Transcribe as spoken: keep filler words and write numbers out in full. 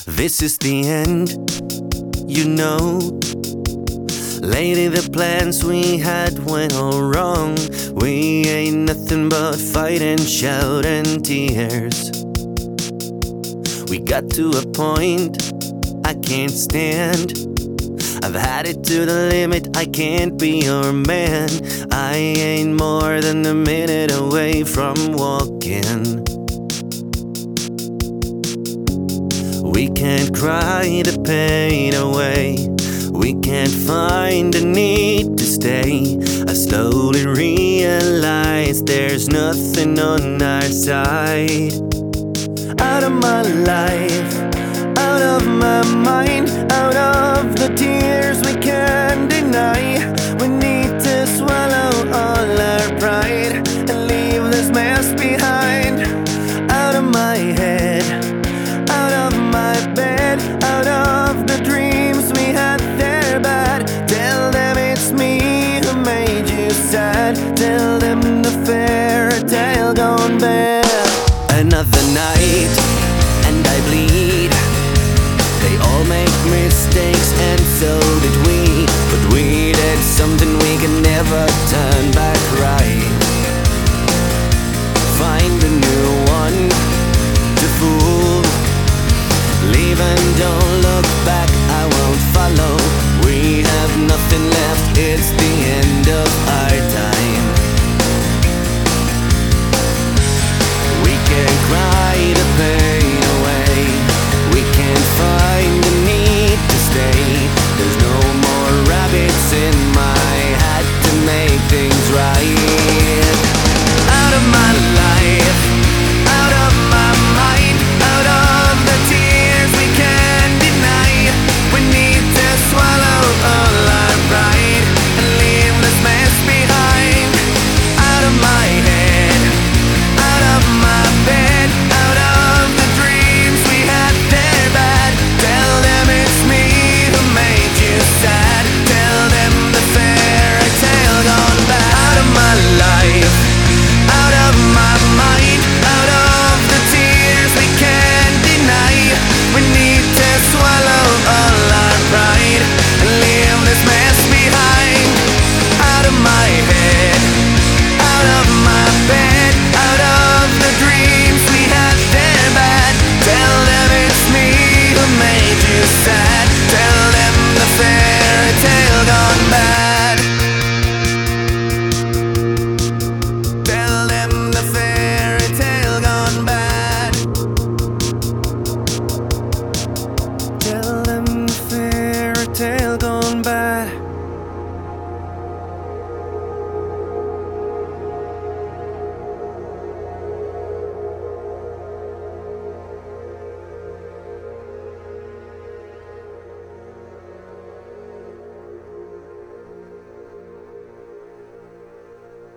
This is the end, you know. Lately the plans we had went all wrong. We ain't nothing but fight and shout and tears. We got to a point I can't stand. I've had it to the limit, I can't be your man. I ain't more than a minute away from walking. We can't cry the pain away. We can't find the need to stay. I slowly realize there's nothing on our side. Out of my life, out of my mind, out of the tears we can't deny. We need to swallow all our pride and leave this mess behind. Out of my head,